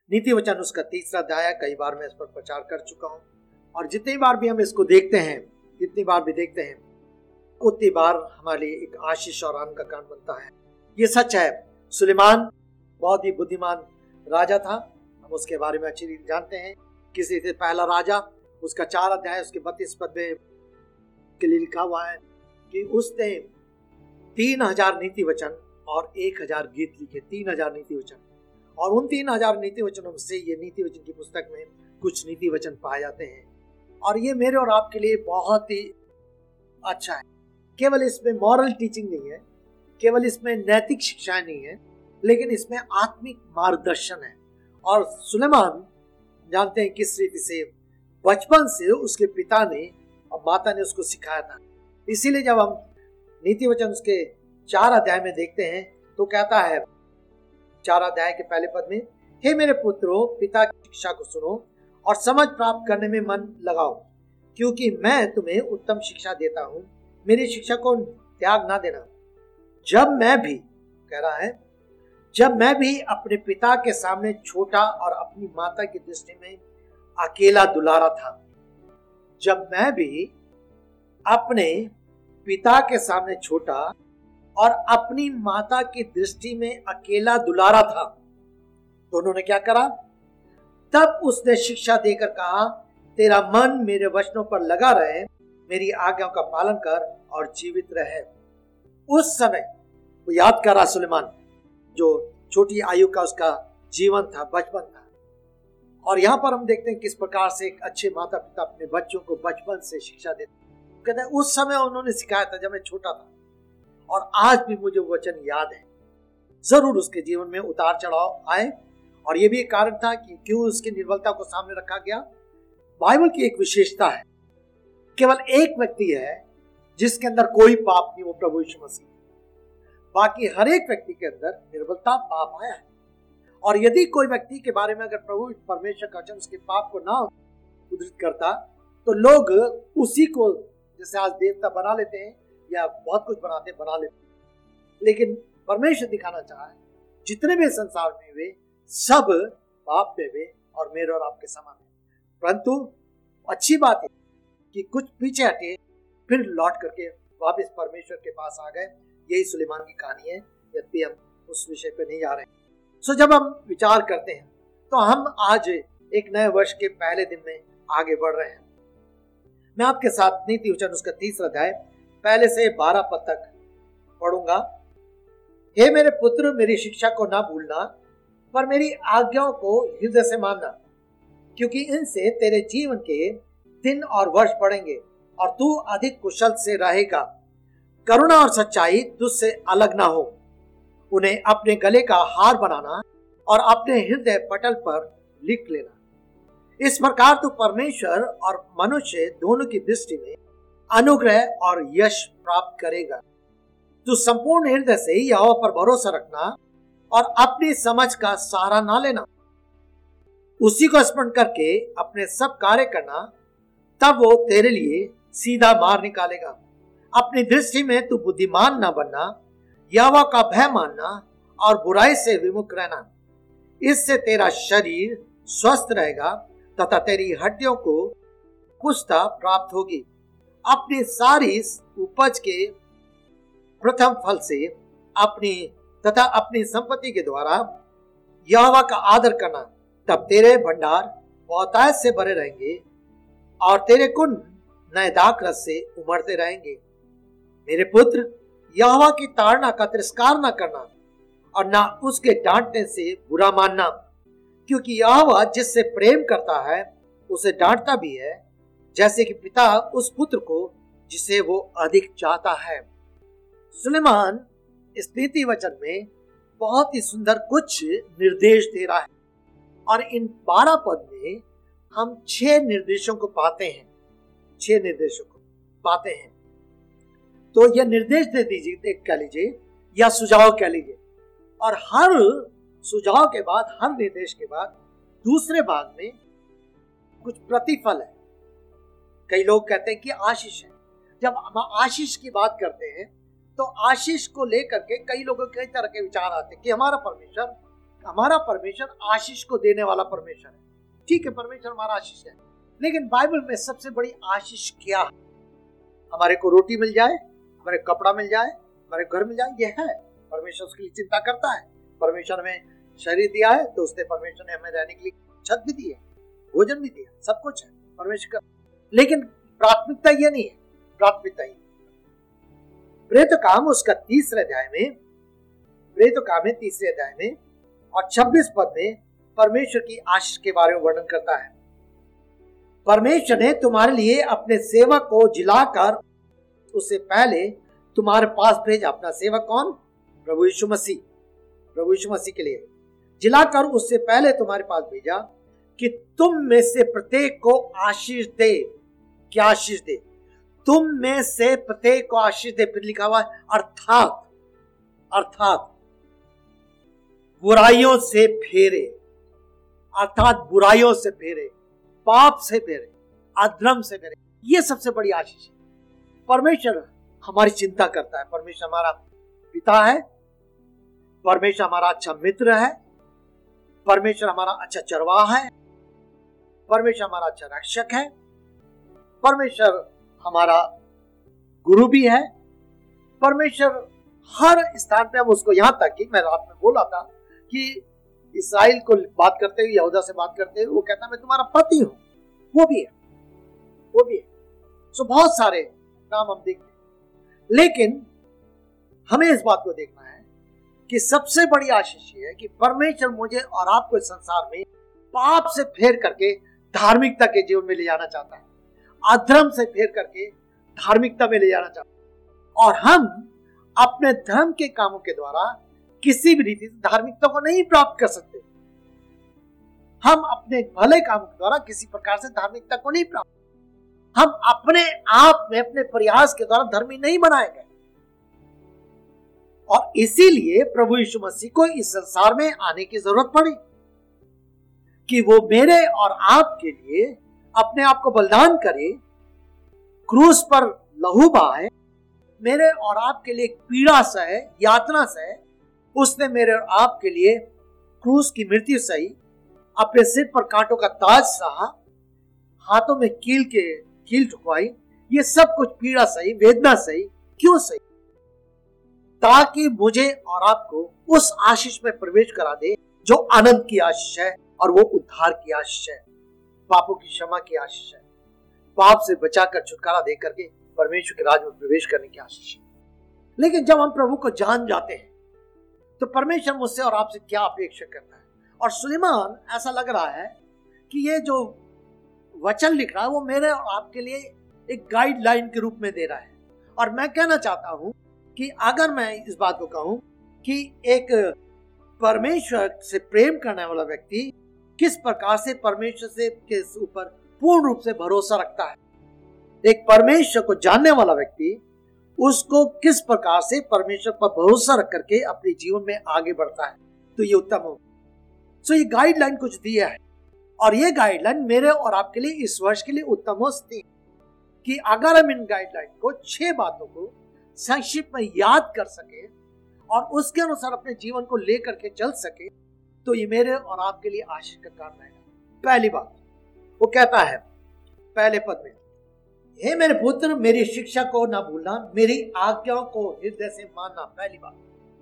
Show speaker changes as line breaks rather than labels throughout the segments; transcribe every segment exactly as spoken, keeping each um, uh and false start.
नीति वचन उसका तीसरा अध्याय, कई बार मैं इस पर प्रचार कर चुका हूं, और जितनी बार भी हम इसको देखते हैं, जितनी बार भी देखते हैं, उतनी बार हमारे लिए एक आशीष और आनंद का कारण बनता है। ये सच है, सुलेमान बहुत ही बुद्धिमान राजा था। हम उसके बारे में अच्छी रीति जानते हैं। किसी से पहला राजा, उसका चार अध्याय उसके बत्तीस पद में के लिए लिखा हुआ है कि उसने तीन हजार नीति वचन और एक हजार गीत लिखे। तीन हजार नीति वचन, और उन तीन हजार नीति वचनों से ये नीति वचन की पुस्तक में कुछ नीति वचन पाए जाते हैं, और ये मेरे और आपके लिए बहुत ही अच्छा है। केवल इसमें मॉरल टीचिंग नहीं है, केवल इसमें नैतिक शिक्षा नहीं है, लेकिन इसमें आत्मिक मार्गदर्शन है। और सुलेमान जानते हैं किस रीति से बचपन से उसके पिता ने और माता ने उसको सिखाया था। इसीलिए जब हम नीति वचन उसके चार अध्याय में देखते हैं तो कहता है चार अध्याय के पहले पद में, हे मेरे पुत्रों, पिता की शिक्षा को सुनो और समझ प्राप्त करने में मन लगाओ, क्योंकि मैं तुम्हें उत्तम शिक्षा देता हूँ। मेरी शिक्षा को त्याग ना देना। जब मैं भी, कह रहा है, जब मैं भी अपने पिता के सामने छोटा और अपनी माता की दृष्टि में अकेला दुलारा था, जब मैं भी अपने पिता के सामने छोटा और अपनी माता की दृष्टि में अकेला दुलारा था, तो उन्होंने क्या करा? तब उसने शिक्षा देकर कहा, तेरा मन मेरे वचनों पर लगा रहे, मेरी आज्ञाओं का पालन कर और जीवित रहे। उस समय वो याद कर रहा सुलेमान, जो छोटी आयु का उसका जीवन था, बचपन था। और यहाँ पर हम देखते हैं किस प्रकार से एक अच्छे माता पिता अपने बच्चों को बचपन से शिक्षा देते हैं। कहते हैं उस समय उन्होंने सिखाया था जब मैं छोटा था, और आज भी मुझे वो वचन याद है। जरूर उसके जीवन में उतार चढ़ाव आए, और ये भी एक कारण था कि क्यों उसकी निर्बलता को सामने रखा गया। बाइबल की एक विशेषता है, केवल एक व्यक्ति है जिसके अंदर कोई पाप नहीं, वो प्रभु यीशु मसीह। बाकी हर एक व्यक्ति के अंदर निर्बलता, पाप आया है। और यदि कोई व्यक्ति के बारे में अगर प्रभु परमेश्वर का वचन उसके पाप को ना उद्धृत करता, तो लोग उसी को जैसे आज देवता बना लेते हैं या बहुत कुछ बनाते बना लेते हैं। लेकिन परमेश्वर दिखाना चाहा है जितने भी संसार में वे सब पाप में वे और मेरे और आपके समान है। परंतु अच्छी बात है कि कुछ पीछे हटे, फिर लौट करके वापस परमेश्वर के पास आ गए। यही सुलेमान की कहानी है, यद्यपि हम उस विषय पे नहीं जा रहे हैं। सो जब हम विचार करते हैं तो हम आज एक नए वर्ष के पहले दिन में आगे बढ़ रहे हैं। मैं आपके साथ नीति वचन उसका तीसरा अध्याय पहले से बारह पद तक पढ़ूंगा। हे मेरे पुत्र, मेरी शिक्षा को ना भूलना, पर मेरी आज्ञाओं को हृदय से मानना, क्योंकि इनसे तेरे जीवन के दिन और वर्ष बढ़ेंगे और तू अधिक कुशल से रहेगा। करुणा और सच्चाई तुझसे अलग ना हो। उन्हें अपने गले का हार बनाना और अपने हृदय पटल पर लिख लेना। इस प्रकार तू परमेश्वर और मनुष्य दोनों की दृष्टि में अनुग्रह और यश प्राप्त करेगा। तू संपूर्ण हृदय से यहोवा पर भरोसा रखना और अपनी समझ का सहारा ना लेना। उसी को स्मरण करके अपने सब कार्य करना, तब वो तेरे लिए सीधा मार्ग निकालेगा। अपनी दृष्टि में तू बुद्धिमान ना बनना, यहोवा का भय मानना और बुराई से विमुख रहना। इससे तेरा शरीर स्वस्थ रहेगा तथा तेरी हड्डियों को पुष्टता प्राप्त होगी। अपनी सारी उपज के प्रथम फल से अपनी तथा अपनी संपत्ति के द्वारा यहोवा का आदर करना, तब तेरे भंडार बहुतायत से भरे रहेंगे और तेरे कुंड नए दाखरस से उमड़ते रहेंगे। मेरे पुत्र, यहोवा की ताड़ना का तिरस्कार न करना और ना उसके डांटने से बुरा मानना, क्योंकि यहोवा जिससे प्रेम करता है उसे डांटता भी है, जैसे कि पिता उस पुत्र को जिसे वो अधिक चाहता है। सुलेमान इस नीति वचन में बहुत ही सुंदर कुछ निर्देश दे रहा है, और इन बारह पद में हम छह निर्देशों को पाते हैं। छह निर्देशों को पाते हैं। तो यह निर्देश दे दीजिए, देख कह लीजिए, या सुझाव कह लीजिए, और हर सुझाव के बाद, हर निर्देश के बाद दूसरे भाग में कुछ प्रतिफल है। कई लोग कहते हैं कि आशीष है। जब हम आशीष की बात करते हैं तो आशीष को लेकर के कई लोगों के कई तरह के विचार आते हैं कि हमारा परमेश्वर हमारा परमेश्वर आशीष को देने वाला परमेश्वर है। ठीक है, परमेश्वर हमारा आशीष है, लेकिन बाइबल में सबसे बड़ी आशीष क्या है? हमारे को रोटी मिल जाए, हमारे कपड़ा मिल जाए, हमारे घर मिल जाए, यह है। परमेश्वर उसके लिए चिंता करता है। परमेश्वर हमें शरीर दिया है तो उसने परमेश्वर ने हमें रहने के लिए छत भी दी है, भोजन भी दिया, सब कुछ है परमेश्वर का। लेकिन प्राथमिकता यह नहीं है, प्राथमिकता ही प्रेरित काम उसका तीसरे अध्याय में, प्रेरित काम है तीसरे अध्याय में और छब्बीस पद में परमेश्वर की आशीष के बारे में वर्णन करता है। परमेश्वर ने तुम्हारे लिए अपने सेवक को जिलाकर उससे पहले तुम्हारे पास भेजा। अपना सेवक कौन? प्रभु यीशु मसीह। प्रभु यीशु मसीह के लिए जिलाकर उससे पहले तुम्हारे पास भेजा कि तुम में से प्रत्येक को आशीष दे। क्या आशीष दे? तुम में से प्रत्येक को आशीष दे। फिर लिखा हुआ है अर्थात, अर्थात बुराइयों से फेरे, अर्थात बुराइयों से फेरे, पाप से फेरे, अधर्म से फेरे। ये सबसे बड़ी आशीष है। परमेश्वर हमारी चिंता करता है। परमेश्वर हमारा पिता है, परमेश्वर हमारा अच्छा मित्र है, परमेश्वर हमारा अच्छा चरवाहा है, परमेश्वर हमारा अच्छा रक्षक है, परमेश्वर हमारा गुरु भी है। परमेश्वर हर स्थान पे हम उसको, यहां तक कि मैं रात में बोला था कि इस्राएल को बात करते हुए, यहूदा से बात करते हुए वो कहता मैं तुम्हारा पति हूं, वो भी है, वो भी है। सो बहुत सारे नाम हम देखते हैं, लेकिन हमें इस बात को देखना है कि सबसे बड़ी आशीष ये है कि परमेश्वर मुझे और आपको इस संसार में पाप से फेर करके धार्मिकता के जीवन में ले जाना चाहता है, अधर्म से फेर करके धार्मिकता में ले जाना चाहता है। और हम अपने धर्म के कामों के द्वारा किसी भी रीति से धार्मिकता को नहीं प्राप्त कर सकते। हम अपने भले कामों के द्वारा किसी प्रकार से धार्मिकता को नहीं प्राप्त, हम अपने आप में अपने प्रयास के द्वारा धर्मी नहीं बनाए गए। और इसीलिए प्रभु यीशु मसीह को इस संसार में आने की जरूरत पड़ी कि वो मेरे और आपके लिए अपने आप को बलिदान करे, क्रूस पर लहू बहाए, मेरे और आपके लिए पीड़ा सहे, यातना सहे। उसने मेरे और आपके लिए क्रूस की मृत्यु सही, अपने सिर पर कांटों का ताज सहा, हाथों में कील के कील ठुकवाई। ये सब कुछ पीड़ा सही, वेदना सही। क्यों सही? ताकि मुझे और आपको उस आशीष में प्रवेश करा दे जो आनंद की आशीष है, और वो उद्धार की आशीष है, पापों की क्षमा की आशीष है, पाप से बचाकर छुटकारा दे करके परमेश्वर के राज में प्रवेश करने की आशीष है। लेकिन जब हम प्रभु को जान जाते हैं तो परमेश्वर मुझसे और आपसे क्या अपेक्षा करता है। और सुलेमान, ऐसा लग रहा है कि ये जो वचन लिख रहा है वो मेरे और आपके लिए एक गाइडलाइन के रूप में दे रहा है। और मैं कहना चाहता हूं कि अगर मैं इस बात को कहूं कि एक परमेश्वर से प्रेम करने वाला व्यक्ति किस प्रकार से परमेश्वर से के ऊपर पूर्ण रूप से भरोसा रखता है, एक परमेश्वर को जानने वाला व्यक्ति उसको किस प्रकार से परमेश्वर पर भरोसा रख करके अपने जीवन में आगे बढ़ता है, तो ये उत्तम हो। सो ये गाइडलाइन कुछ दिया है, और ये गाइडलाइन मेरे और आपके लिए इस वर्ष के लिए उत्तम हो सकती है कि अगर हम इन गाइडलाइन को, छह बातों को संक्षिप्त में याद कर सके और उसके अनुसार अपने जीवन को लेकर के चल सके, तो ये मेरे और आपके लिए आशीष का कारण रहेगा। पहली बात वो कहता है पहले पद में, हे मेरे पुत्र, मेरी शिक्षा को ना भूलना, मेरी आज्ञाओं को हृदय से मानना। पहली बात,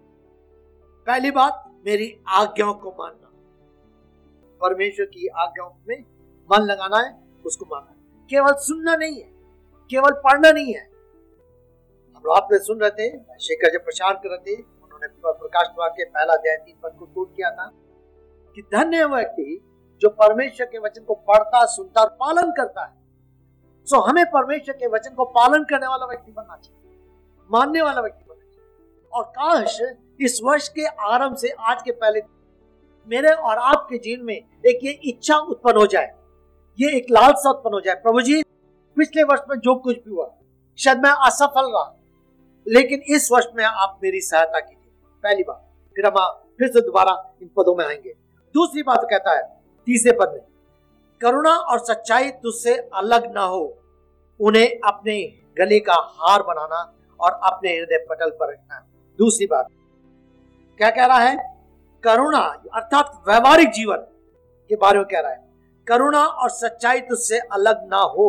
पहली बात मेरी आज्ञाओं को मानना। परमेश्वर की आज्ञाओं में मन लगाना है, उसको मानना है। केवल सुनना नहीं है, केवल पढ़ना नहीं है। हम रात में सुन रहे थे, शेखर जब प्रचार कर रहे थे, उन्होंने प्रकाश वाक्य पहला अध्याय तीन पद को कोट किया था कि धन्य है व्यक्ति जो परमेश्वर के वचन को पढ़ता, सुनता और पालन करता है। सो हमें परमेश्वर के वचन को पालन करने वाला व्यक्ति बनना चाहिए, मानने वाला व्यक्ति बनना चाहिए। और काश इस वर्ष के आरंभ से आज के पहले मेरे और आपके जीवन में एक ये इच्छा उत्पन्न हो जाए, ये एक लालसा उत्पन्न हो जाए, प्रभु जी पिछले वर्ष में जो कुछ भी हुआ, शायद मैं असफल रहा, लेकिन इस वर्ष में आप मेरी सहायता कीजिए। पहली बात। फिर हम फिर से दोबारा इन पदों में आएंगे। दूसरी बात कहता है तीसरे पद में, करुणा और सच्चाई तुझसे अलग ना हो, उन्हें अपने गले का हार बनाना और अपने हृदय पटल पर रखना। दूसरी बात क्या कह रहा है? करुणा अर्थात व्यवहारिक जीवन के बारे में कह रहा है, करुणा और सच्चाई तुझसे अलग ना हो।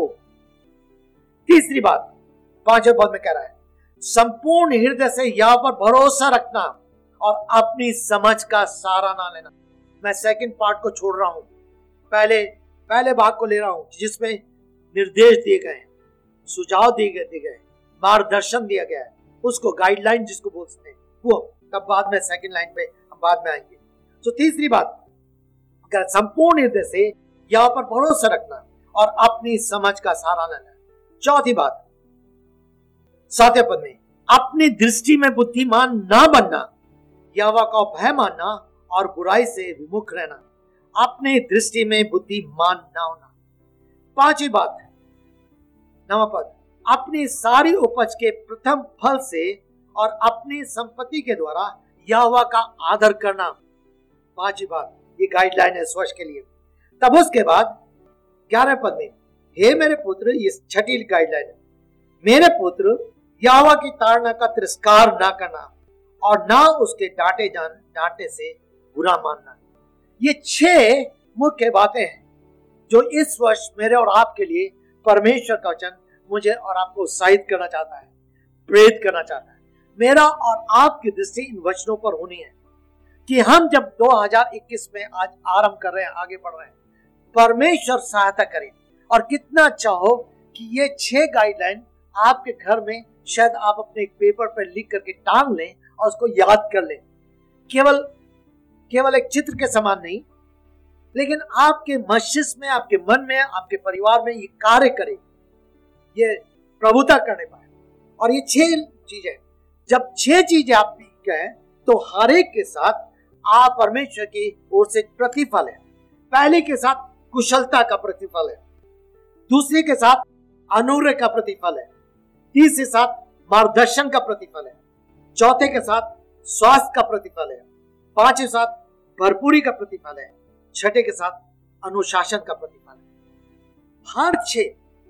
तीसरी बात पांचवें पद में कह रहा है, संपूर्ण हृदय से यहां पर भरोसा रखना और अपनी समझ का सहारा ना लेना। मैं सेकंड पार्ट को छोड़ रहा हूं, पहले पहले भाग को ले रहा हूं जिसमें निर्देश दिए गए हैं, सुझाव दिए गए दिए गए मार्गदर्शन दिया गया है, उसको गाइडलाइन जिसको बोलते हैं वो, तब बाद में सेकंड लाइन पे हम बाद में आएंगे। तो तीसरी बात, संपूर्ण हृदय से यहां पर भरोसा रखना और अपनी समझ का सहारा लेना। चौथी बात सातवें पद में, अपनी दृष्टि में बुद्धिमान ना बनना, यहोवा का भय मानना और बुराई से विमुख रहना। अपनी दृष्टि में बुद्धिमान ना होना। पांचवी बात नवा पद, अपनी सारी उपज के प्रथम फल से और अपनी संपत्ति के द्वारा यहोवा का आदर करना। पांचवी बात, ये गाइडलाइन है स्वर्ष के लिए। तब उसके बाद ग्यारह पद में, हे मेरे पुत्र, ये छठी गाइडलाइन है, मेरे पुत्र यहोवा की ताड़ना का तिरस्कार ना करना और ना उसके डांटे जान डांटे से बुरा मानना। ये छह मुख्य बातें हैं जो इस वर्ष मेरे और आपके लिए परमेश्वर का वचन मुझे और आपको उत्साहित करना चाहता है, प्रेरित करना चाहता है। मेरा और आपकी दृष्टि इन वचनों पर होनी है कि हम जब दो हज़ार इक्कीस में आज आरंभ कर रहे हैं, आगे बढ़ रहे हैं, परमेश्वर सहायता करे और कितना अच्छा हो कि ये छह गाइडलाइन आपके घर में शायद आप अपने एक पेपर पर लिख करके टांग लें और उसको याद कर लें। केवल केवल एक चित्र के समान नहीं, लेकिन आपके मस्तिष्क में, आपके मन में, आपके परिवार में ये कार्य करे, ये प्रभुता करने पाए। और ये छह चीजें, जब छह चीजें आप कहें तो हर एक के साथ आप परमेश्वर की ओर से प्रतिफल है। पहले के साथ कुशलता का प्रतिफल है, दूसरे के साथ अनुग्रह का प्रतिफल है, तीसरे साथ मार्गदर्शन का प्रतिफल है, चौथे के साथ स्वास्थ्य का प्रतिफल है, पांचवें साथ भरपूरी का प्रतिफल है, छठे के साथ अनुशासन का प्रतिफल है। हर छह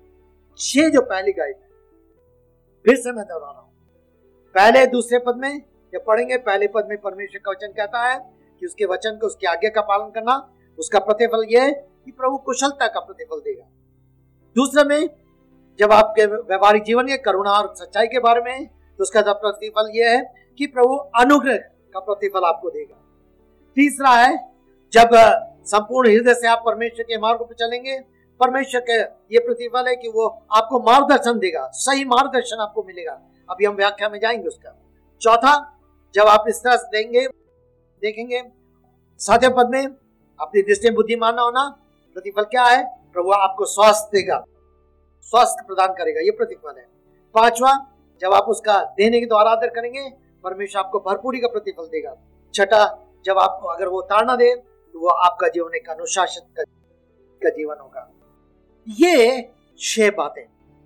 छह जो पहली गाइड है, फिर से मैं दोहरा रहा हूं, पहले दूसरे पद में जब पढ़ेंगे, पहले पद में परमेश्वर का वचन कहता है कि उसके वचन को, उसकी आज्ञा का पालन करना, उसका प्रतिफल यह है कि प्रभु कुशलता का प्रतिफल देगा। दूसरे में जब आपके व्यवहारिक जीवन के करुणा और सच्चाई के बारे में, तो उसका प्रतिफल यह है कि प्रभु अनुग्रह का प्रतिफल आपको देगा। तीसरा है, जब संपूर्ण हृदय से आप परमेश्वर के मार्ग पर चलेंगे, परमेश्वर के ये प्रतिफल है कि वो आपको मार्गदर्शन देगा, सही मार्गदर्शन आपको मिलेगा। अभी हम व्याख्या में जाएंगे उसका। चौथा, जब आप इस तरह से देंगे देखेंगे सातवें पद में, अपनी दृष्टि में बुद्धिमान होना, प्रतिफल क्या है? प्रभु आपको स्वास्थ्य देगा, स्वास्थ्य प्रदान करेगा, ये प्रतिफल है। पांचवा, जब आप उसका देने के द्वारा आदर करेंगे, परमेश्वर आपको भरपूरी का प्रतिफल देगा। छठा, जब आपको अगर वो ताड़ना दे तो वो आपका जीवन एक अनुशासन का, का जीवन होगा। ये छह बातें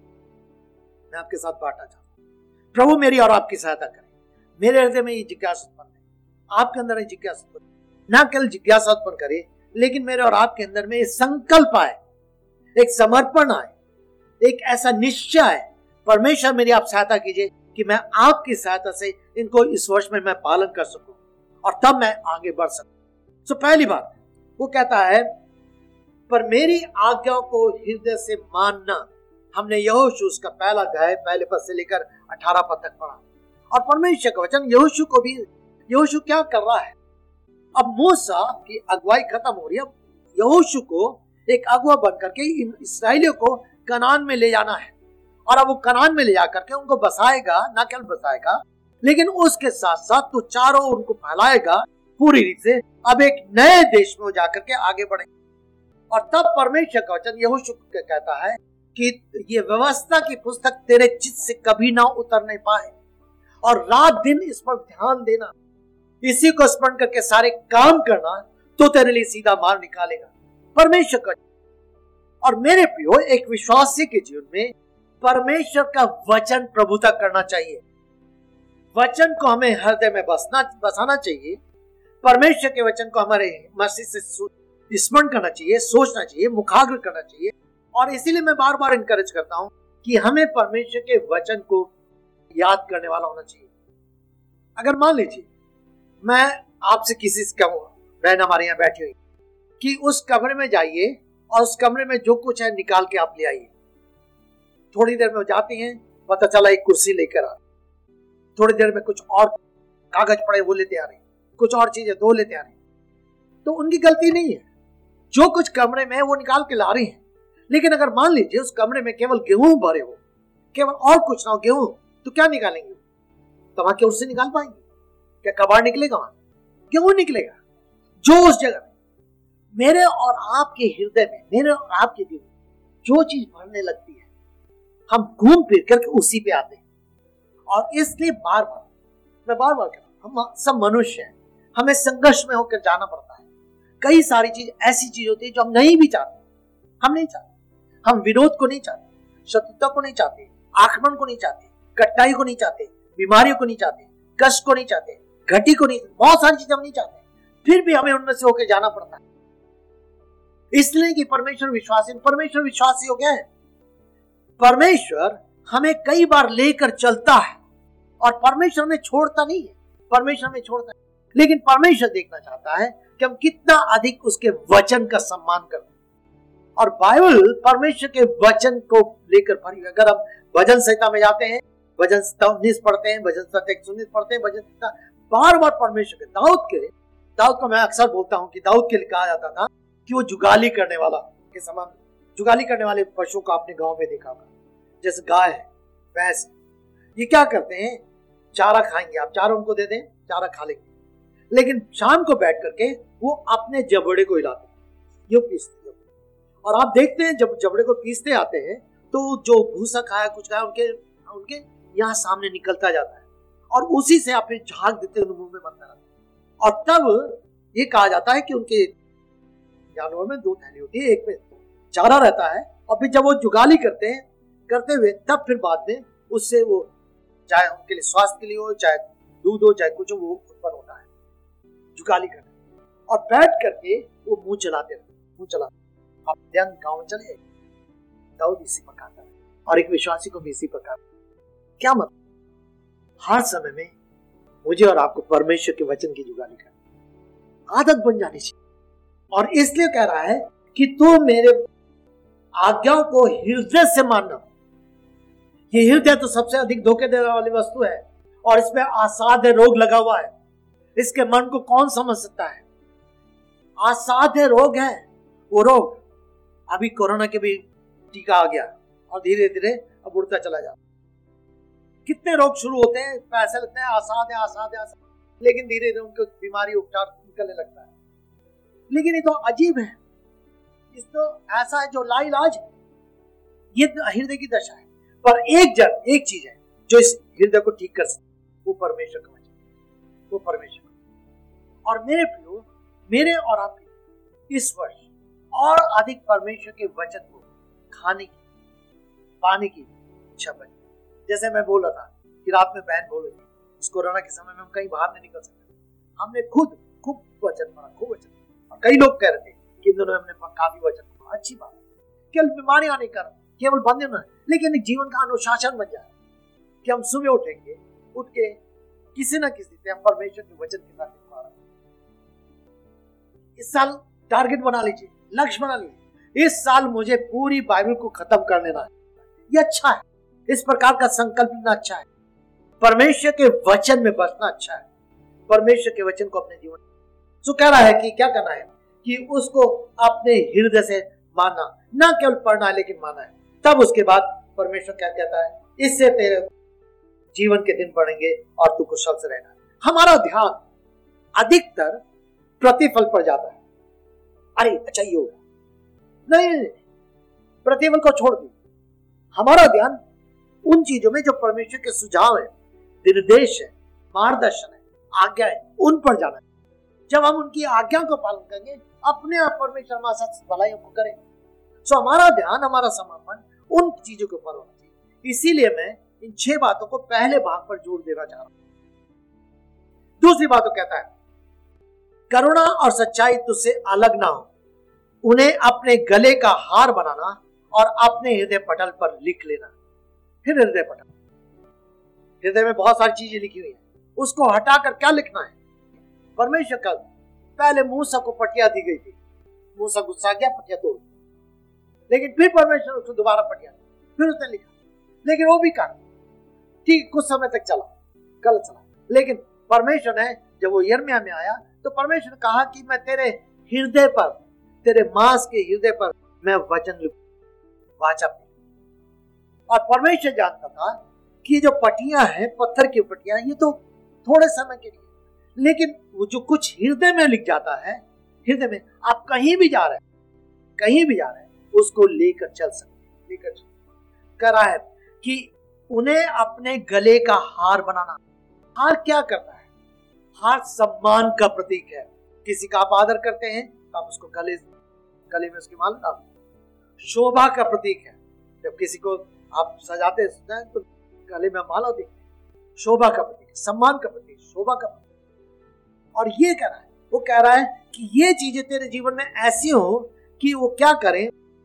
मैं आपके साथ बांटना चाहता हूं। प्रभु मेरी और आपकी सहायता करें। मेरे हृदय में ये जिज्ञासा उत्पन्न है, आपके अंदर ये जिज्ञासा उत्पन्न, ना केवल जिज्ञासा उत्पन्न करे, लेकिन मेरे और आपके अंदर में एक संकल्प आए, एक समर्पण आए, एक ऐसा निश्चय आए, परमेश्वर मेरी आप सहायता कीजिए कि मैं आपकी सहायता से इनको इस वर्ष में मैं पालन कर सकूं और तब मैं आगे बढ़ सकूं। तो पहली बात वो कहता है, पर मेरी आज्ञाओं को हृदय से मानना। हमने यहोशू उसका पहला अध्याय पहले पद से लेकर अठारह पद तक पढ़ा, और परमेश्वर का वचन यहोशू को भी, यहोशू क्या कर रहा है? अब मूसा की अगुवाई खत्म हो रही है, अब यहोशू को एक अगुवा बनकर के इन इस्राएलियों को कनान में ले जाना है, और अब वो कनान में ले जाकर के उनको बसाएगा, ना केवल बसाएगा लेकिन उसके साथ साथ तो चारों उनको फैलाएगा पूरी रीत से। अब एक नए देश में जाकर के आगे बढ़ेंगे, और तब परमेश्वर का वचन यहोशू को कहता है कि ये व्यवस्था की पुस्तक तेरे चित्त से कभी ना उतर नहीं पाए, और रात दिन इस पर ध्यान देना, इसी को स्मरण करके सारे काम करना, तो तेरे लिए सीधा मार्ग निकालेगा। परमेश्वर का, और मेरे प्रियो, एक विश्वासी के जीवन में परमेश्वर का वचन प्रभुता करना चाहिए। वचन को हमें हृदय में बसना बसाना चाहिए, परमेश्वर के वचन को हमारे मस्तिष्क से स्मरण करना चाहिए, सोचना चाहिए, मुखाग्र करना चाहिए। और इसीलिए मैं बार बार इनकरेज करता हूं कि हमें परमेश्वर के वचन को याद करने वाला होना चाहिए। अगर मान लीजिए मैं आपसे किसी से कहूँ, बहन हमारे यहाँ बैठी हुई, कि उस कमरे में जाइए और उस कमरे में जो कुछ है निकाल के आप ले आइए। थोड़ी देर में जाती हैं, पता चला एक कुर्सी लेकर आ, थोड़ी देर में कुछ और कागज पड़े वो लेते आ रहे, कुछ और चीजें दो लेते आ रहे। तो उनकी गलती नहीं है, जो कुछ कमरे में है वो निकाल के ला रही हैं। लेकिन अगर मान लीजिए उस कमरे में केवल गेहूं भरे हो, केवल और कुछ ना हो, गेहूं, तो क्या निकालेंगे? तो वहां क्या उससे निकाल पाएंगे? क्या कबाड़ निकलेगा? वहां गेहूं निकलेगा। जो उस जगह में मेरे और आपके हृदय में, मेरे और आपके दिल में जो चीज भरने लगती है, हम घूम फिर करके उसी पे आते हैं। और इसलिए बार बार मैं बार बार कह रहा हूं, हम सब मनुष्य हैं, हमें संघर्ष में होकर जाना पड़ता है। कई सारी चीज ऐसी चीज होती है जो हम नहीं भी चाहते, हम नहीं चाहते। हम विरोध को नहीं चाहते, शत्रुता को नहीं चाहते, आक्रमण को नहीं चाहते, कठिनाई को नहीं चाहते, बीमारियों को नहीं चाहते, कष्ट को नहीं चाहते, घटी को नहीं, बहुत सारी चीजें हम नहीं चाहते, फिर भी हमें उनमें से होकर जाना पड़ता है। इसलिए कि परमेश्वर विश्वासी, परमेश्वर विश्वासी हो गया है। परमेश्वर हमें कई बार लेकर चलता है और परमेश्वर में छोड़ता नहीं है, परमेश्वर में छोड़ता है। लेकिन परमेश्वर देखना चाहता है कि हम कितना अधिक उसके वचन का सम्मान करते हैं। और बाइबल परमेश्वर के वचन को लेकर भरी। अगर हम भजन संहिता में जाते हैं, भजन उन्नीस पढ़ते हैं, भजन संहिता एक सौ उन्नीस पढ़ते हैं, भजन संहिता बार बार परमेश्वर के, दाऊद के, दाऊद को मैं अक्सर बोलता हूं कि दाऊद के लिए कहा जाता था कि वो जुगाली करने वाला के समान। जुगाली करने वाले पशुओं को आपने गांव में देखा होगा, जैसे गाय है, भैंस है, ये क्या करते हैं? चारा खाएंगे, आप चारा उनको दे दें, चारा खा लेंगे, लेकिन शाम को बैठ करके वो अपने जबड़े को हिलाते हैं, ये पीसते हैं। और आप देखते हैं जब जबड़े को पीसते आते हैं तो जो भूसा खाया कुछ खाया उनके उनके यहाँ सामने निकलता जाता है और उसी से आप फिर झाग देते हैं, मुंह में बनता रहता है। और तब ये कहा जाता है कि उनके जानवर में दो थैली होती है, एक में चारा रहता है और फिर जब वो जुगाली करते हैं, करते हुए तब फिर बाद में उससे वो, चाहे उनके लिए स्वास्थ्य के लिए हो, चाहे दूध हो, चाहे कुछ हो, वो उत्पन्न होता है जुगाली करते। और बैठ करके वो मुंह चलाते रहते, मुंह चलाते। आप ध्यान गांव में चले, दाऊद इसी प्रकार का और एक विश्वासी को भी इसी प्रकार। क्या मतलब? हर समय में मुझे और आपको परमेश्वर के वचन की जुगाली करनी आदत बन जानी चाहिए। और इसलिए कह रहा है कि तू मेरे आज्ञाओं को हृदय से मानना। ये हृदय तो सबसे अधिक धोखे देने वाली वस्तु है और इसमें असाध्य रोग लगा हुआ है। इसके मन को कौन समझ सकता है? असाध्य रोग है वो रोग। अभी कोरोना के भी टीका आ गया और धीरे धीरे अब उड़ता चला जाता। कितने रोग शुरू होते हैं, पैसे लगते हैं, आसाद है आसाद है आसाद, लेकिन धीरे धीरे उनको बीमारी उपचार निकलने लगता है। लेकिन ये तो अजीब है, इस तो ऐसा है जो लाइलाज, ये हृदय की दशा है। पर एक जन एक चीज है जो इस हृदय को ठीक कर सकती, वो परमेश्वर का वचन, वो परमेश्वर। और मेरे प्रियो, मेरे और आपके इस वर्ष और अधिक परमेश्वर के वचन को खाने की, पाने की इच्छा बनी। जैसे मैं बोल रहा था कि रात में बहन बोल रही थी, इस कोरोना के समय में हम कहीं बाहर नहीं निकल सकते, हमने खुद खूब वचन पढ़ा, खूब वचन। और कई लोग कह रहे थे कि इन दोनों हमने काफी वचन पढ़ा, अच्छी बात है। केवल बीमारियां नहीं कर, केवल बंदे न, लेकिन एक जीवन का अनुशासन बन जाए कि हम सुबह उठेंगे, उठ के किसी न किसी से हम परमेश्वर के वचन के साथ जुड़ा। इस साल टारगेट बना लीजिए, लक्ष्य बना लीजिए, इस साल मुझे पूरी बाइबल को खत्म कर लेना है। ये अच्छा है, इस प्रकार का संकल्प लेना अच्छा है। परमेश्वर के वचन में बसना अच्छा है, परमेश्वर के वचन को अपने जीवन। सो कह रहा है कि क्या करना है कि उसको अपने हृदय से मानना, ना केवल पढ़ना है लेकिन मानना है। तब उसके बाद परमेश्वर क्या कहता है, इससे तेरे जीवन के दिन बढ़ेंगे और तू कुशल से रहना। हमारा ध्यान अधिकतर प्रतिफल पर जाता है। अरे अच्छा ही होगा, नहीं, नहीं, नहीं, प्रतिफल को छोड़ दी। हमारा ध्यान उन चीजों में जो परमेश्वर के सुझाव है, निर्देश है, मार्गदर्शन है, आज्ञा है, उन पर जाना है। जब हम उनकी आज्ञा को पालन करेंगे, अपने आप परमेश्वर हमारे साथ भलाइयों को करें। सो हमारा ध्यान, हमारा समर्पण उन चीजों के ऊपर होना चाहिए। इसीलिए मैं इन छह बातों को पहले भाग पर जोर देना चाह रहा हूं। दूसरी बात तो कहता है, करुणा और सच्चाई तुझसे अलग ना हो, उन्हें अपने गले का हार बनाना और अपने हृदय पटल पर लिख लेना। फिर हृदय पटल, हृदय में बहुत सारी चीजें लिखी हुई है, उसको हटाकर क्या लिखना है? परमेश्वर का पहले मूसा को पटिया दी गई थी, मूसा गुस्सा गया, पटिया तोड़, लेकिन फिर परमेश्वर उसको दोबारा पटिया, फिर उसने लिखा, लेकिन वो भी कर ठीक कुछ समय तक चला, गलत चला। लेकिन परमेश्वर ने जब वो यिर्मयाह में आया तो परमेश्वर ने कहा कि मैं तेरे हृदय पर, तेरे मांस के हृदय पर मैं वचन लिखूं, वाचा। और परमेश्वर जानता था कि जो पटियां हैं, पत्थर की पटियां, ये तो थोड़े समय के लिए, लेकिन वो जो कुछ हृदय में लिख जाता है, हृदय में आप कहीं भी जा रहे हैं, कहीं भी जा रहे हैं, उसको लेकर चल सकते, लेकर चल करा है कि उन्हें अपने गले का हार बनाना। हार क्या करता है? हार सम्मान का प्रतीक है। किसी का आप आदर करते हैं तो आप उसको गले गले में उसकी माला डालते। शोभा का प्रतीक है, जब किसी को आप सजाते हैं तो गले में माला देते हैं। शोभा का प्रतीक, सम्मान का प्रतीक, शोभा का प्रतीक। और ये कह रहा है, वो कह रहा है कि ये चीजें तेरे जीवन में ऐसी हो कि वो क्या करें,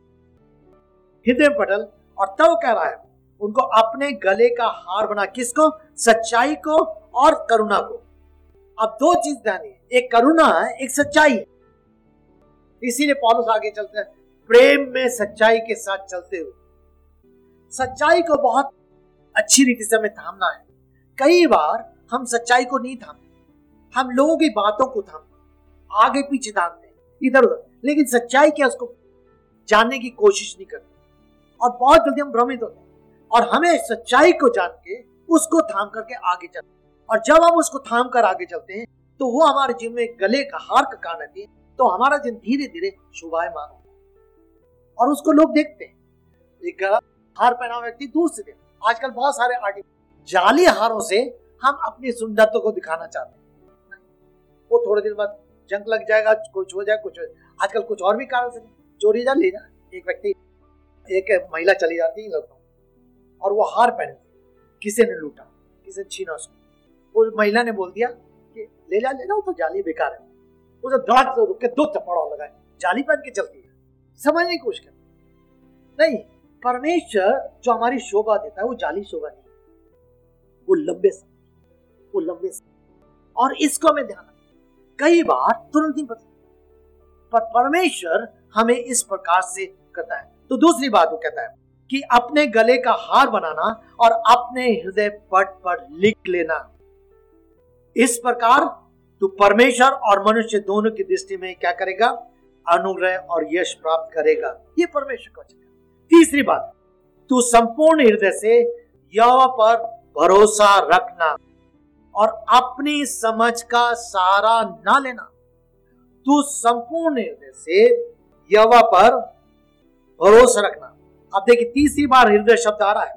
हृदय पटल। और तब कह रहा है उनको अपने गले का हार बना। किसको? सच्चाई को और करुणा को। अब दो चीज ध्यान है, एक करुणा है, एक सच्चाई है। इसीलिए पौलुस आगे चलते हैं, प्रेम में सच्चाई के साथ चलते हुए। सच्चाई को बहुत अच्छी रीति से हमें थामना है। कई बार हम सच्चाई को नहीं थामते, हम लोगों की बातों को थामते, आगे पीछे थामते हैं, इधर उधर, लेकिन सच्चाई क्या उसको जानने की कोशिश नहीं करते। और बहुत जल्दी हम भ्रमित होते हैं। और हमें सच्चाई को जान के उसको थाम करके आगे चलते हैं। और जब हम उसको थाम कर आगे चलते हैं तो वो हमारे जीवन में गले का हार का कारण है, तो हमारा जीवन धीरे धीरे शोभायमान होता है। और उसको लोग देखते हैं, एक गला हार पहना व्यक्ति दूर से देखते। आजकल बहुत सारे आर्टिफिशियल जाली हारों से हम अपनी सुंदरता को दिखाना चाहते हैं। वो थोड़े दिन बाद जंग लग जाएगा, कुछ हो जाए, कुछ हो जाए। आजकल कुछ और भी कारण से चोरी जा ले जा। एक व्यक्ति, एक महिला चली जाती है लगता और वो हार पहने, किसी ने लूटा, किसी ने छीना उसको। वो महिला ने बोल दिया कि ले जा ले जा, वो तो जाली बेकार है। उसे धड़क से रुक के दो थप्पड़ लगाए, जाली पहन के चलती है। समझने की कोशिश कर नहीं, परमेश्वर जो हमारी शोभा देता है वो जाली शोभा नहीं, वो लंबे समय, वो लंबे समय। और इसको हमें ध्यान रखना, कई बार तुरंत नहीं पता, पर परमेश्वर हमें इस प्रकार से करता है। तो दूसरी बात वो कहता है कि अपने गले का हार बनाना और अपने हृदय पट पर लिख लेना। इस प्रकार तू परमेश्वर और मनुष्य दोनों की दृष्टि में क्या करेगा? अनुग्रह और यश प्राप्त करेगा। ये परमेश्वर का वचन है। तीसरी बात, तू संपूर्ण हृदय से यहोवा पर भरोसा रखना और अपनी समझ का सहारा ना लेना। तू संपूर्ण हृदय से यहोवा पर भरोसा रखना। अब देखिए, तीसरी बार हृदय शब्द आ रहा है,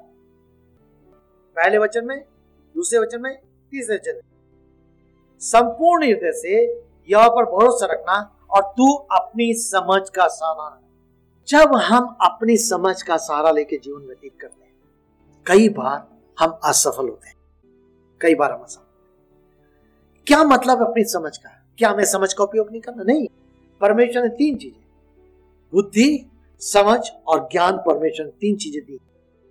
पहले वचन में, दूसरे वचन में, तीसरे वचन में। संपूर्ण हृदय से यहोवा पर भरोसा रखना और तू अपनी समझ का सहारा। जब हम अपनी समझ का सहारा लेके जीवन व्यतीत करते हैं, कई बार हम असफल होते हैं, कई बार हम असफल। क्या मतलब अपनी समझ का? क्या हमें समझ का उपयोग नहीं करना? नहीं। परमेश्वर ने तीन चीजें, बुद्धि, समझ और ज्ञान, परमेश्वर ने तीन चीजें दी।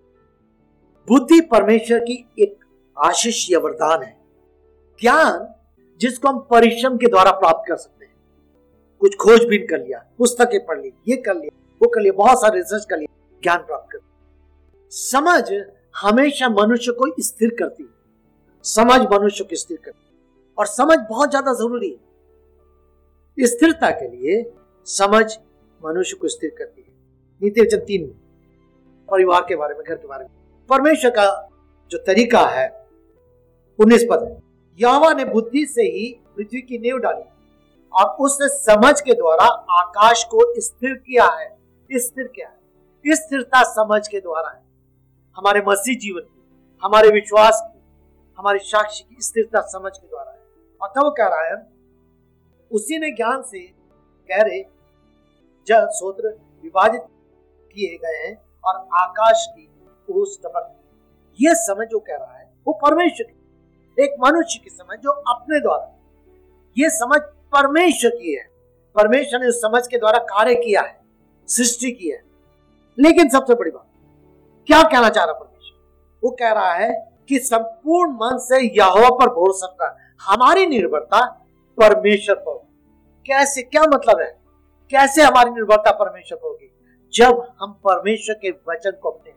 बुद्धि परमेश्वर की एक आशीष या वरदान है। ज्ञान जिसको हम परिश्रम के द्वारा प्राप्त कर सकते हैं। कुछ खोजबीन कर लिया, पुस्तकें पढ़ ली, ये कर लिया, वो कर लिया, बहुत सारे रिसर्च कर लिया, ज्ञान प्राप्त कर। समझ हमेशा मनुष्य को स्थिर करती है। समझ मनुष्य को स्थिर करती है और समझ बहुत ज्यादा जरूरी है। स्थिरता के लिए समझ मनुष्य को स्थिर करती है। नीति वचन तीन में परिवार के बारे में, घर के बारे में, परमेश्वर का जो तरीका है, उन्नीस पद है, यहोवा ने बुद्धि से ही पृथ्वी की नींव डाली और उसने समझ के द्वारा आकाश को स्थिर किया है। स्थिर किया है। स्थिरता समझ के द्वारा है। हमारे मसीह जीवन की, हमारे विश्वास की, हमारी साक्ष्य की स्थिरता समझ के द्वारा है। और तब कह रहा है, उसी ने ज्ञान से गहरे जल स्रोत विभाजित किए गए हैं और आकाश की ओस टपक। यह समझ जो कह रहा है वो परमेश्वर की, एक मनुष्य की समझ जो अपने द्वारा, यह समझ परमेश्वर की है। परमेश्वर ने उस समझ के द्वारा कार्य किया है, सृष्टि की है। लेकिन सबसे बड़ी बात क्या कहना चाह रहा परमेश्वर? वो कह रहा है कि संपूर्ण मन से यहोवा पर भरोसा रखना। हमारी निर्भरता परमेश्वर पर होगी। कैसे, क्या मतलब है, कैसे हमारी निर्भरता परमेश्वर पर होगी? जब हम परमेश्वर के वचन को अपने,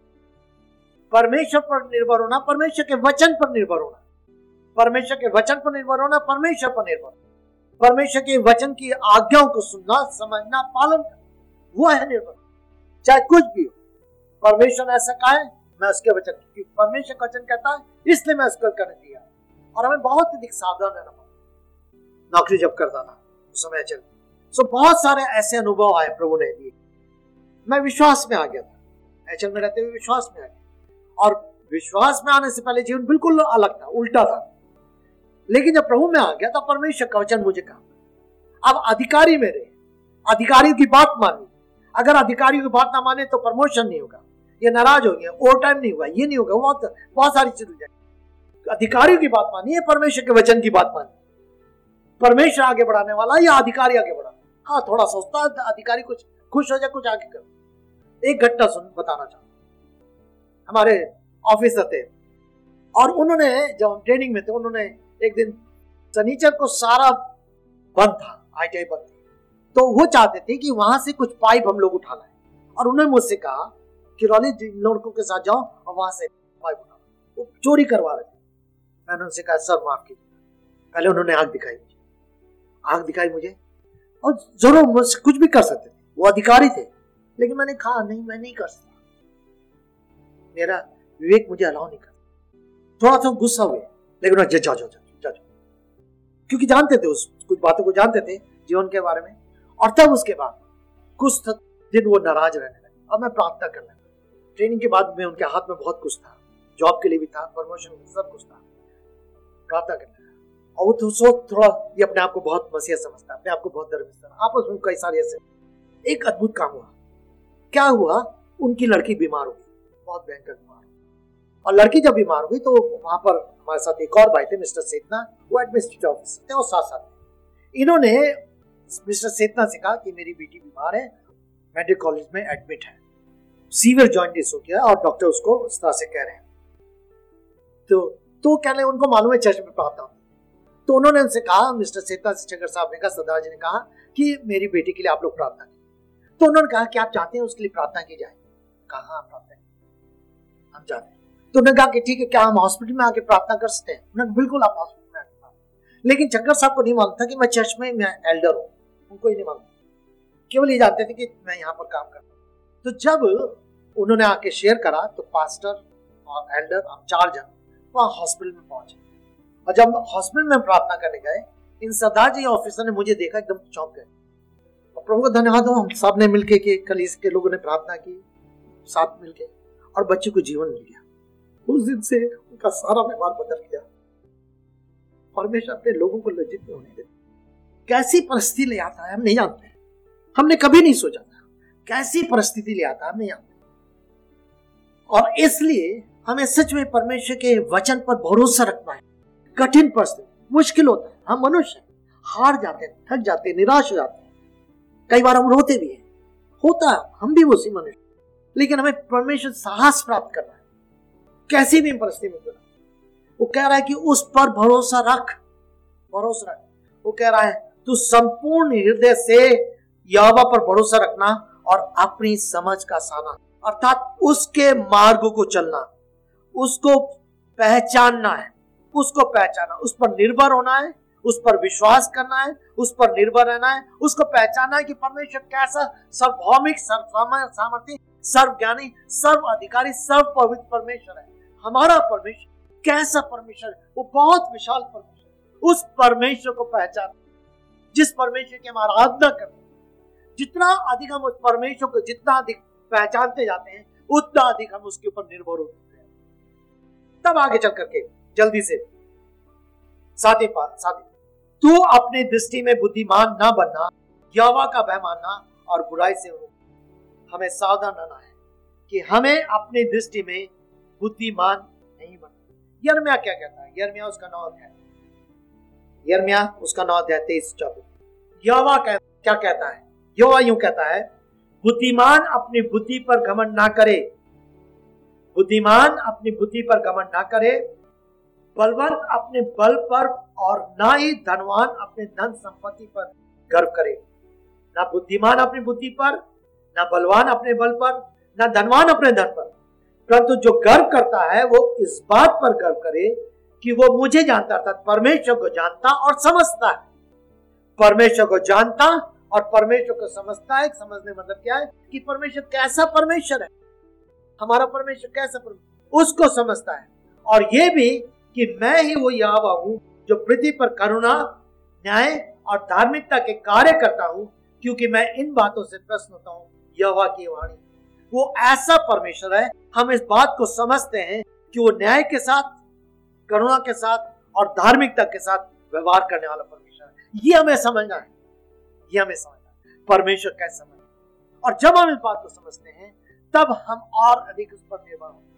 परमेश्वर पर निर्भर होना, परमेश्वर के वचन पर निर्भर होना, परमेश्वर के वचन पर निर्भर होना, परमेश्वर पर निर्भर, परमेश्वर के वचन की आज्ञाओं को सुनना, समझना, पालन करना, वो है निर्भर। चाहे कुछ भी हो, परमेश्वर ने ऐसा कहा है, मैं उसके वचन, क्योंकि परमेश्वर का वचन कहता है इसलिए मैं उसको करने दिया। और हमें बहुत अधिक सावधान रहना पड़ा। नौकरी जब करता था उस समय चल सो बहुत सारे ऐसे अनुभव आए प्रभु ने दिए, मैं विश्वास में आ गया था। एचएल में रहते हुए विश्वास में आ गया, और विश्वास में आने से पहले जीवन बिल्कुल अलग था, उल्टा था। लेकिन जब प्रभु में आ गया तो परमेश्वर का वचन मुझे कहा, अब अधिकारी मेरे, अधिकारियों की बात मानी। अगर अधिकारियों की बात ना माने तो प्रमोशन नहीं होगा, ये नाराज हो गया, ओवर टाइम नहीं होगा, ये नहीं होगा, बहुत बहुत सारी चीज हो जाएगी। अधिकारियों की बात मानी है, परमेश्वर के वचन की बात मानी। परमेश्वर आगे बढ़ाने वाला या अधिकारी आगे बढ़ा? हाँ, थोड़ा सोचता है अधिकारी कुछ खुश हो जाए, कुछ आगे कर। एक घटना सुन बताना चाहता हूं। हमारे ऑफिसर थे और उन्होंने, जब हम ट्रेनिंग में थे, उन्होंने एक दिन शनिचर को सारा बंद था, आईटीआई बंद थी, तो वो चाहते थे कि वहां से कुछ पाइप हम लोग उठा लाए। और उन्होंने मुझसे कहा कि रॉली लड़कों के साथ जाओ और वहां से पाइप उठाओ। वो चोरी करवा रहे थे। मैंने उनसे कहा सर माफ कीजिए। पहले उन्होंने आग दिखाई मुझे, आग दिखाई मुझे और जरूर मुझसे कुछ भी कर सकते थे, वो अधिकारी थे, लेकिन मैंने कहा नहीं, मैं नहीं कर सकता, मेरा विवेक मुझे अलाउ नहीं करता। थोड़ा सा गुस्सा हुए, लेकिन जाओ जाओ जाओ जाओ, क्योंकि जानते थे, उस कुछ बातों को जानते थे जीवन के बारे में। और तब उसके बाद कुछ दिन वो नाराज रहने लगे और मैं प्रार्थना करने लगा। ट्रेनिंग के बाद में उनके हाथ में बहुत कुछ था, जॉब के लिए भी था, प्रमोशन के लिए सब कुछ था। प्रार्थना करने लगा और वो तो सोच थोड़ा, ये अपने आप को बहुत मसीहा समझता, अपने आप को बहुत धर्मिष्ठ, आपस में कई सारे ऐसे। एक अद्भुत काम हुआ। क्या हुआ? उनकी लड़की बीमार हो गई, बहुत भयंकर बीमार हो गई। और लड़की जब बीमार हो गई तो वहां पर हमारे साथ एक और भाई थे, मिस्टर सेतना, वो एडमिनिस्ट्रेटिव ऑफिसर थे और साथ साथ इन्होंने मिस्टर सेतना से कहा कि मेरी बेटी बीमार है, मेडिकल कॉलेज में एडमिट है, सीवियर जॉइंटिस हो गया और डॉक्टर उसको इस तरह से कह रहे हैं। तो तो क्या ले, उनको मालूम है चर्च में प्रार्थना, तो उन्होंने उनसे कहा, मिस्टर सेतना चकर साहब ने कहा, सरदार जी ने कहा कि मेरी बेटी के लिए आप लोग प्रार्थना करें। तो उन्होंने कहा कि आप चाहते हैं उसके लिए प्रार्थना की जाए? कहा हाँ प्रार्थना हम चाहते हैं। तो उन्होंने कहा कि ठीक है, क्या हम हॉस्पिटल में आके प्रार्थना कर सकते हैं? उन्होंने बिल्कुल, आप हॉस्पिटल में आके प्रार्थना। लेकिन चक्कर साहब को नहीं मालूम था कि मैं चर्च में मैं एल्डर हूँ, उनको ही नहीं मालूम, केवल ये जानते थे कि मैं यहाँ पर काम कर रहा हूँ। तो जब उन्होंने आके शेयर करा तो पास्टर और एल्डर, हम चार जन वहाँ हॉस्पिटल में पहुंचे। और जब हॉस्पिटल में प्रार्थना करने गए, इन सरदार जी ऑफिसर ने मुझे देखा, एकदम चौंक गए। और प्रभु का धन्यवाद हो, हम सब ने मिलके के कलीस के लोगों ने प्रार्थना की साथ मिलके, और बच्चे को जीवन मिल गया। उस दिन से उनका सारा व्यवहार बदल गया। परमेश्वर अपने लोगों को लज्जित नहीं होने देते। कैसी परिस्थिति ले आता है हम नहीं जानते, हमने कभी नहीं सोचा था कैसी परिस्थिति ले आता है हम नहीं जानते। और इसलिए हमें सच में परमेश्वर के वचन पर भरोसा रखना है। कठिन परिस्थिति, मुश्किल होता है, हम मनुष्य हैं, हार जाते हैं, थक जाते हैं, निराश हो जाते हैं, कई बार हम रोते भी हैं, होता है, हम भी उसी मनुष्य। लेकिन हमें परमेश्वर साहस प्राप्त करना है कैसी भी परिस्थिति में। वो कह रहा है कि उस पर भरोसा रख, भरोसा रख। वो कह रहा है तू संपूर्ण हृदय से यहोवा पर भरोसा रखना और अपनी समझ का साना, अर्थात उसके मार्गों को चलना, उसको पहचानना है, उसको पहचाना, उस पर निर्भर होना है, उस पर विश्वास करना है, उस पर निर्भर रहना है, उसको पहचानना है कि परमेश्वर कैसा सर्वभौमिक, सर्वसामर्थी, सर्वज्ञानी, सर्व अधिकारी, सर्व पवित्र परमेश्वर है। हमारा परमेश्वर कैसा परमेश्वर है? वो बहुत विशाल परमेश्वर। उस परमेश्वर को पहचान, जिस परमेश्वर की हम आराधना करते हैं, जितना अधिक हम उस परमेश्वर को जितना अधिक पहचानते जाते हैं, उतना अधिक हम उसके ऊपर निर्भर होते हैं। तब आगे चल करके जल्दी से साथी साथी तू अपने दृष्टि में बुद्धिमान ना बनना, यहोवा का भय मानना और बुराई से रोकना। हमें सावधान रहना है कि हमें अपनी दृष्टि में बुद्धिमान नहीं बनना। यिर्मयाह क्या कहता है? यिर्मयाह उसका नौ अध्याय, यिर्मयाह उसका नौ अध्याय तेईस चौबीस। यहोवा क्या कहता है? यहोवा यूं कहता है, बुद्धिमान अपनी बुद्धि पर घमंड ना करे, बुद्धिमान अपनी बुद्धि पर घमंड ना करे, बलवान अपने बल पर और ना ही धनवान अपने धन संपत्ति पर गर्व करे। ना बुद्धिमान अपनी बुद्धि पर, ना बलवान अपने बल पर, ना धनवान अपने धन पर, परंतु जो गर्व करता है वो इस बात पर गर्व करे कि वो मुझे जानता, अर्थात परमेश्वर को जानता और समझता है। परमेश्वर को जानता और परमेश्वर को समझता है। समझने मतलब क्या है कि परमेश्वर कैसा परमेश्वर है, हमारा परमेश्वर कैसा परमेश्वर, उसको समझता है। और ये भी कि मैं ही वो यहोवा हूं जो पृथ्वी पर करुणा, न्याय और धार्मिकता के कार्य करता हूं, क्योंकि मैं इन बातों से प्रसन्न होता हूं। यहोवा की वाणी, वो ऐसा परमेश्वर है, हम इस बात को समझते हैं कि वो न्याय के साथ, करुणा के साथ और धार्मिकता के साथ व्यवहार करने वाला परमेश्वर है। ये हमें समझना है, ये हमें समझना है परमेश्वर कैसे समझना है। और जब हम इस बात को समझते हैं तब हम और अधिक उस पर निर्भर होंगे।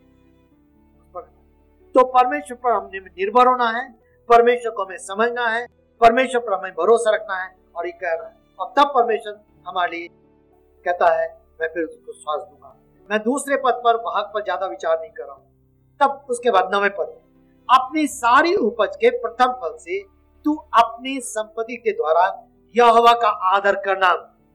तो परमेश्वर पर हमने निर्भर होना है, परमेश्वर को हमें समझना है, परमेश्वर पर हमें भरोसा रखना है और ये कहना है। और तब परमेश्वर हमारे लिए कहता है मैं फिर उसको श्वास दूंगा। मैं दूसरे पद पर, भाग पर ज्यादा विचार नहीं कर रहा हूं। तब उसके बाद नवे पद, अपनी सारी उपज के प्रथम फल से तू अपनी संपत्ति के द्वारा यहोवा का आदर करना।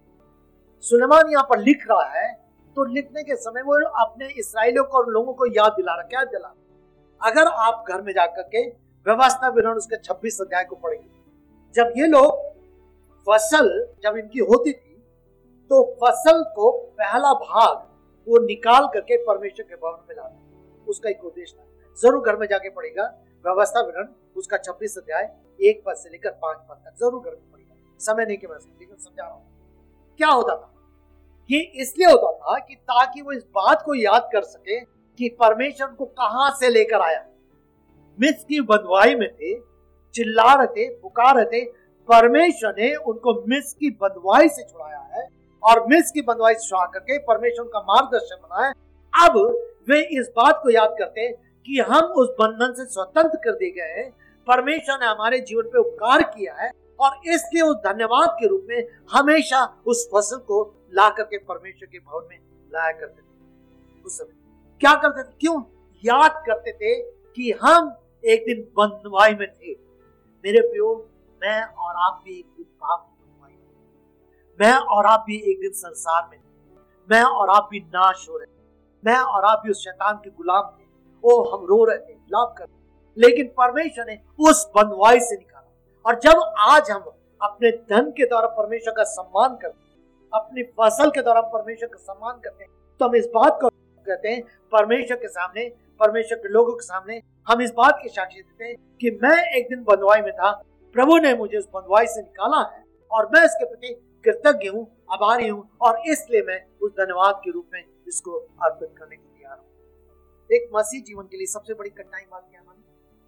सुलेमान यहाँ पर लिख रहा है, तो लिखने के समय वो अपने इस्राएलियों को और लोगों को याद दिला रहा, क्या दिला। अगर आप घर में जाकर के व्यवस्था विवरण उसके छब्बीस अध्याय को पढ़ेंगे, जब ये लोग फसल जब इनकी होती थी तो फसल को पहला भाग वो निकाल करके परमेश्वर के भवन में लाते, उसका एक उद्देश्य था। जरूर घर में जाके पढ़ेगा व्यवस्था विवरण उसका छब्बीस अध्याय एक पद से लेकर पांच पद तक, जरूर घर में पढ़ेगा। समय नहीं के मैं लेकिन समझा रहा हूं क्या होता था। ये इसलिए होता था कि ताकि वो इस बात को याद कर सके कि परमेश्वर को कहां से लेकर आया। मिस्र की बंधुआई में थे, चिल्ला रहे थे, पुकार रहे थे, परमेश्वर ने उनको मिस्र की बंधुआई से छुड़ाया है और मिस्र की बंधुआई से छुड़ा करके परमेश्वर का मार्गदर्शन बनाया। अब वे इस बात को याद करते हैं कि हम उस बंधन से स्वतंत्र कर दिए गए हैं, परमेश्वर ने हमारे जीवन पे उपकार किया है और इसलिए उस धन्यवाद के रूप में हमेशा उस फसल को ला करके परमेश्वर के भवन में लाया करते थे। उस समय क्या करते थे, क्यों याद करते थे कि हम एक दिन बंधुआई में थे। मेरे प्रियो, मैं और आप भी एक दिन पाप की बंधुआई में, मैं और आप भी एक दिन संसार में थे, मैं और आप भी नाश हो रहे थे, मैं और आप भी उस शैतान के गुलाम थे। ओ हम रो रहे थे, लाभ कर रहे थे, लेकिन परमेश्वर ने उस बंधुआई से निकाला। और जब आज हम अपने धन के द्वारा परमेश्वर का सम्मान करते हैं, अपनी फसल के द्वारा परमेश्वर का सम्मान करते हैं, तो हम इस बात को कहते हैं परमेश्वर के सामने, परमेश्वर के लोगों के सामने हम इस बात की साक्षी देते हैं कि मैं एक दिन बंधुआई में था, प्रभु ने मुझे उस बंधुआई से निकाला है और मैं इसके प्रति कृतज्ञ हूँ, आभारी हूँ और इसलिए मैं उस धन्यवाद के रूप में इसको अर्पित करने के तैयार हूँ। एक मसीह जीवन के लिए सबसे बड़ी कठिनाई बात क्या है,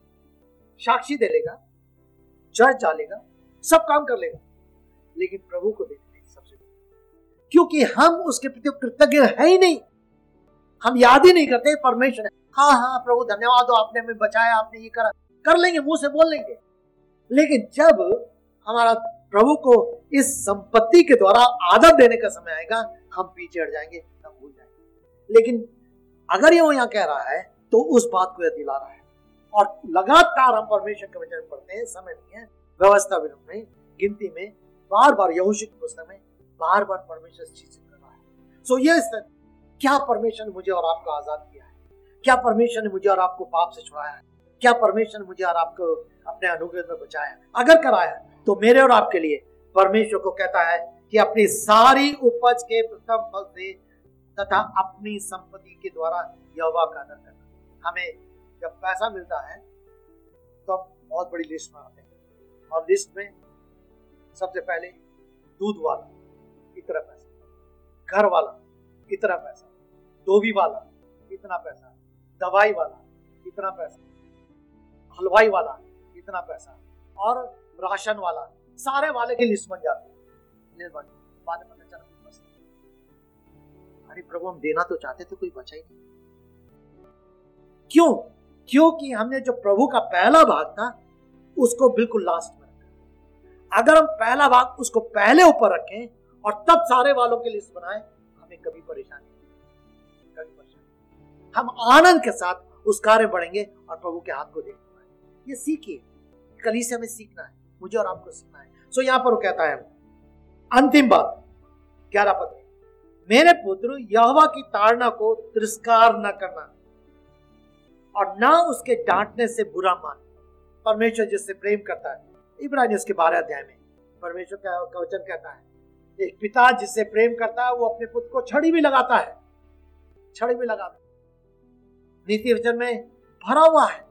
साक्षी दे लेगा, चर्च जा लेगा, सब काम कर लेगा, लेकिन प्रभु को देखने सबसे, क्योंकि हम उसके प्रति कृतज्ञ है ही नहीं, हम याद ही नहीं करते परमेश्वर है। हाँ हाँ प्रभु धन्यवाद हो, आपने हमें बचाया, आपने ये करा, कर लेंगे, मुंह से बोल लेंगे, लेकिन जब हमारा प्रभु को इस संपत्ति के द्वारा आदर देने का समय आएगा हम पीछे हट जाएंगे, हम भूल जाएंगे। लेकिन अगर ये वो यहाँ कह रहा है तो उस बात को यह दिला रहा है और लगातार हम परमेश्वर के वचन पढ़ते हैं, समय नहीं है, व्यवस्था विवरण में, गिनती में, बार बार यहोशू की पुस्तक में बार बार परमेश्वर चीजें कर रहा है। सो ये क्या परमेश्वर ने मुझे और आपको आजाद किया है, क्या परमेश्वर ने मुझे और आपको पाप से छुड़ाया है, क्या परमेश्वर ने मुझे और आपको अपने अनुग्रह में बचाया, अगर कराया तो मेरे और आपके लिए परमेश्वर को कहता है कि अपनी सारी उपज के प्रथम फल से तथा अपनी संपत्ति के द्वारा यहोवा का आदर करना। हमें जब पैसा मिलता है तो हम बहुत बड़ी लिस्ट बनाते हैं और लिस्ट में सबसे पहले दूध वाला इतना पैसा, घर वाला इतना पैसा, धोबी वाला इतना पैसा, दवाई वाला इतना पैसा, हलवाई वाला इतना पैसा और राशन वाला, सारे वाले की लिस्ट बन जाती है। बाद में पता चला बस, अरे प्रभु हम देना तो चाहते थे, कोई बचा ही नहीं। क्यों? क्योंकि हमने जो प्रभु का पहला भाग था उसको बिल्कुल लास्ट में रखा। अगर हम पहला भाग उसको पहले ऊपर रखें और तब सारे वालों की लिस्ट बनाएं, हमें कभी परेशानी नहीं, कभी परेशानी। हम आनंद के साथ उस कार्य बढ़ेंगे और प्रभु के हाथ को देख पाएंगे। ये सीखिए, कलीसिया में सीखना है, मुझे और आपको सीखना है। सो यहाँ पर वो कहता है अंतिम बात ग्यारह पद में, मेरे पुत्र यहोवा की ताड़ना को तिरस्कार न करना और ना उसके डांटने से बुरा मान। परमेश्वर जिससे प्रेम करता है, इब्रानियों के बारह अध्याय में परमेश्वर का वचन कहता है, एक पिता जिससे प्रेम करता है वो अपने पुत्र को छड़ी भी लगाता है, छड़ी भी लगाता है। नीति वचन में भरा हुआ है,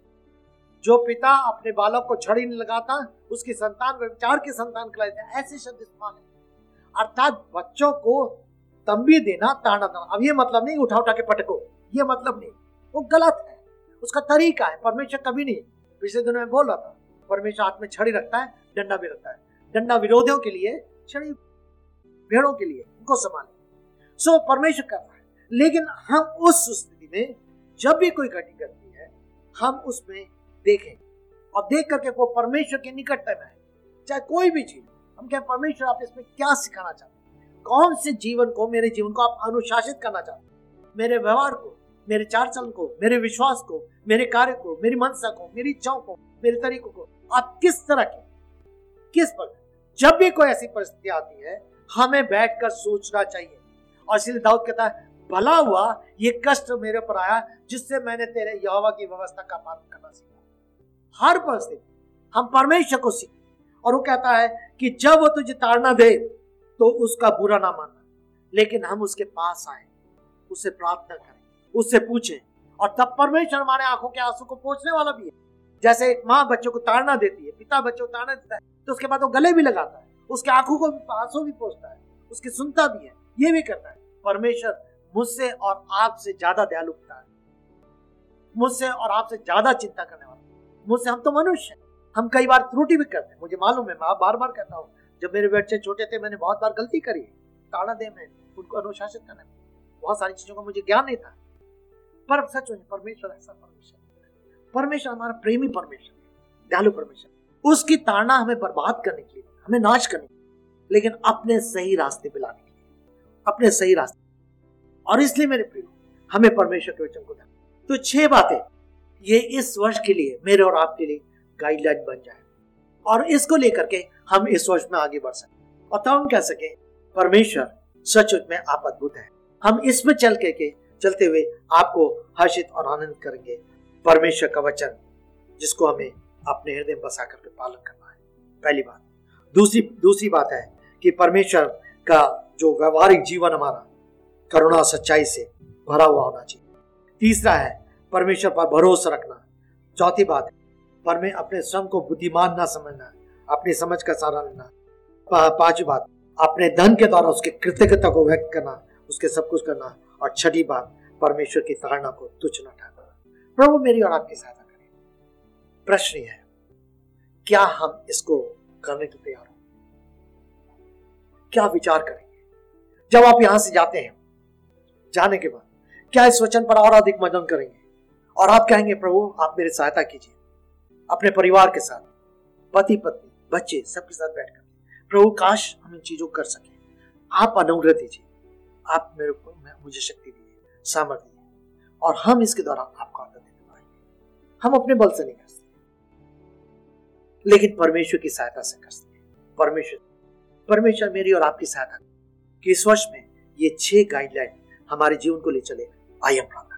जो पिता अपने बालक को छड़ी नहीं लगाता उसकी संतान व्यभिचार की संतान कहलाती है, ऐसे शब्द इस्तेमाल है। अर्थात बच्चों को तंबी देना, ताड़ना देना। अब ये मतलब नहीं उठा उठा के पटको, ये मतलब नहीं, वो गलत है, उसका तरीका है। परमेश्वर कभी नहीं, पिछले दिनों में बोल रहा था, परमेश्वर हाथ में छड़ी रखता है, डंडा भी रखता है। डंडा विरोधियों के लिए, छड़ी भेड़ों के लिए, उनको संभाले। सो परमेश्वर कर रहा है, लेकिन हम उस स्थिति में जब भी कोई घटना करती है हम उसमें देखें और देख करके वो परमेश्वर के निकटता में है। चाहे कोई भी चीज, हम कहें परमेश्वर आप इसमें क्या सिखाना चाहते हैं, कौन से जीवन को, मेरे जीवन को आप अनुशासित करना चाहते हैं, मेरे व्यवहार को, मेरे चाल चलन को, मेरे विश्वास को, मेरे कार्य को, मेरी मनसा को, मेरी इच्छाओं को, मेरे तरीकों को, आप किस तरह के, किस पर। जब भी कोई ऐसी परिस्थिति आती है हमें बैठकर सोचना चाहिए। और इसलिए दाऊद कहता है, भला हुआ ये कष्ट मेरे पर आया जिससे मैंने तेरे यहोवा की व्यवस्था का पालन करना सीखा। हर परिस्थिति हम परमेश्वर को सीखें। और वो कहता है कि जब वो तुझे ताड़ना दे तो उसका बुरा ना मानना, लेकिन हम उसके पास आए, उससे प्रार्थना करें, उससे पूछें, और तब परमेश्वर हमारे आंखों के आंसू को पोंछने वाला भी है। जैसे एक माँ बच्चों को ताड़ना देती है, पिता बच्चों को ताड़ना देता है, तो उसके बाद वो गले भी लगाता है, उसके आंखों को आंसू भी पोंछता है, उसकी सुनता भी है, ये भी करता है। परमेश्वर मुझसे और आपसे ज्यादा दयालुता है, मुझसे और आपसे ज्यादा चिंता करने वाला। मुझसे, हम तो मनुष्य हैं, हम कई बार त्रुटि भी करते हैं, मुझे मालूम है, मैं बार बार कहता हूँ, जब मेरे बच्चे छोटे थे मैंने बहुत बार गलती करी, ताड़ा दे में, उनको अनुशासित करने में, बहुत सारी चीजों का मुझे ज्ञान नहीं था। पर सच में परमेश्वर ऐसा परमेश्वर, परमेश्वर हमारा प्रेमी परमेश्वर, दयालु परमेश्वर, उसकी ताड़ना हमें बर्बाद करने के लिए, हमें नाश करने के लिए, लेकिन अपने सही रास्ते पे लाने के लिए, अपने सही रास्ते। और इसलिए मेरे प्रिय, हमें परमेश्वर के वचन को ध्यान। तो छह बातें ये इस वर्ष के लिए, मेरे और आपके लिए गाइडलाइन बन जाए, और इसको लेकर के हम इस वर्ष में आगे बढ़ सकें, और तब हम कह सके परमेश्वर सचमुच में आप अद्भुत हैं। हम इसमें चल के, के चलते हुए आपको हर्षित और आनंदित करेंगे। परमेश्वर का वचन जिसको हमें अपने हृदय में बसा करके पालन करना है, पहली बात। दूसरी दूसरी बात है कि परमेश्वर का जो व्यवहारिक जीवन हमारा करुणा सच्चाई से भरा हुआ होना चाहिए। तीसरा है परमेश्वर पर भरोसा रखना। चौथी बात है परमे अपने स्वयं को बुद्धिमान ना समझना, अपनी समझ का सहारा लेना। पांचवी बात, अपने धन के द्वारा उसके कृतज्ञता को व्यक्त करना, उसके सब कुछ करना। और छठी बात, परमेश्वर की ताड़ना को तुच्छ न ठाना। प्रभु मेरी और आपकी सहायता करें। प्रश्न है, क्या हम इसको करने के तैयार हो? क्या विचार करेंगे जब आप यहां से जाते हैं? जाने के बाद क्या इस वचन पर और अधिक मनन करेंगे और आप कहेंगे प्रभु आप मेरी सहायता कीजिए, अपने परिवार के साथ, पति पत्नी बच्चे सबके साथ बैठकर, प्रभु काश हम इन चीजों को कर सके, आप अनुग्रह दीजिए, आप मेरे को मुझे शक्ति दीजिए, सामर्थ्य दीजिए, और हम इसके द्वारा आपको आदर देने पाएंगे। हम अपने बल से नहीं कर सकते, लेकिन परमेश्वर की सहायता से कर सकते। परमेश्वर परमेश्वर मेरी और आपकी सहायता कि इस वर्ष में ये छह गाइडलाइन हमारे जीवन को ले चले। आई एम प्रार्थना।